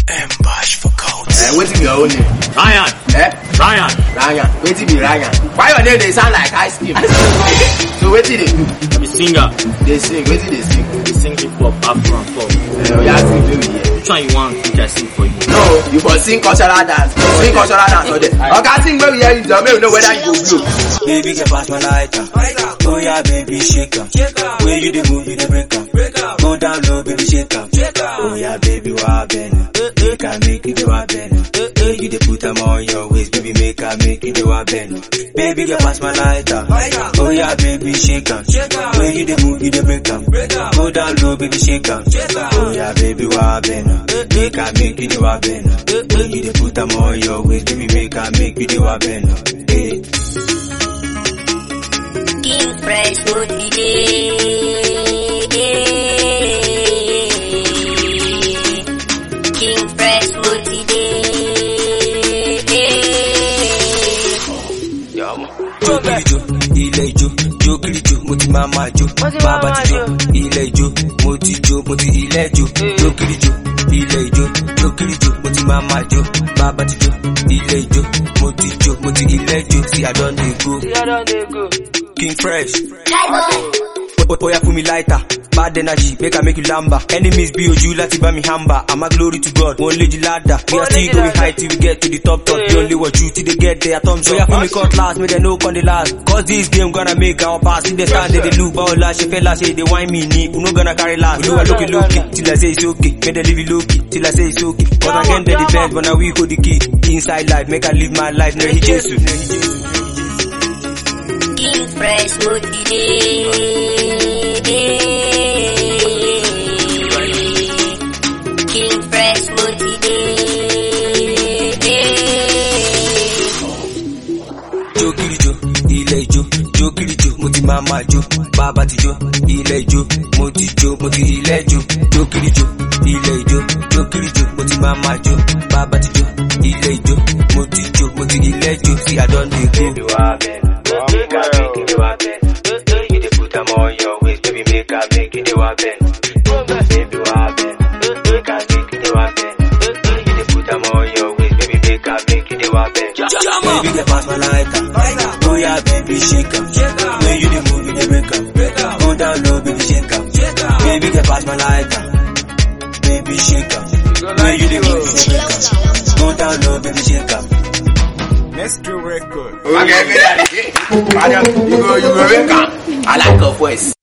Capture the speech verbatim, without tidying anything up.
Ambush for coats. Eh, what's your own name? Ryan. Eh? Ryan. Ryan. What's be Ryan? Why your name they sound like ice cream? So what's it? I'm a singer. They sing. What's it they sing? They sing hip hop, Afro and pop. Eh, you ask me baby. Which one you want? Which I sing for you? No, you must sing cultural dance. Sing cultural dance for them. Okay, sing where we hear you. Don't know whether you go blow. Baby, get past my lighter. Oh yeah, baby, shake up. When you the move, you the break up. Go down low, baby, shake up. Oh yeah, baby, what better? Make I make you do what better? You the put them on your waist, baby, make I make you do what better? Baby, get past my lighter. Oh yeah, baby, shake up. When you the move, you the break up. Go down low, baby, shake up. Oh yeah, baby, what better? Make I make you do what better? You the put them on your waist, baby, make I make you do what better? Hey. King Fresh would be King Fresh would be Jokirijo, ilé ijó, jokirijo, mo ti máa máa jó. Bàbá ti jó, ilé ijó, mo ti jó, mo ti ilé ijó. Jokirijo, ilé ijó, jokirijo, mo ti máa máa jó. Bàbá ti jó, ilé ijó, mo ti jó, mo ti ilé ijó. See I don dey go. See I don dey go. King Fresh. Oya fún mi lighter, bad energy, make I make you lamba. Enemies be ojú láti bá mi hamba. I'm a glory to God, one lady ladder. We are still going high till we get to the top top. The only what you till they get there, thumbs up. Oya fún mi cut last, make they know con the last. Cause this game gonna make our pass. If they stand, they, they look, but la she fella say they whine me knee. Who no gonna carry last? We do a look it low key, till I say it's okay. Make they leave it low key, till I say it's okay. Cause again they the best, but now we hold the key. Inside life, make I live my life, no he Jesus. King Fresh would be King Fresh would be Jokirijo, ilé ijó, jokirijo, mo ti máa máa jó. Bàbá ti jó, ilé ijó, mo ti jó, mo ti ilé ijó. Jokirijo, ilé ijó, jokirijo, mo ti máa máa jó. Bàbá ti jó, ilé ijó, mo ti jó, mo ti ilé ijó. See I don dey go. Baby, what make I make it what better? You dey put them on your waist, baby, make I make it what better? Baby, what better? Make I make it what better? You dey put them on your waist, baby, make I make it what better? Baby, get past my lighter. Oh yeah, baby, shake up. When you dey move, you dey break up. Go down low, baby, shake up. Baby, get past my lighter. Baby, shake up. When you dey move, you dey break up. Go down low, baby, shake up. Let's do record. Okay, me daddy. You go, you go wake up. I like your voice.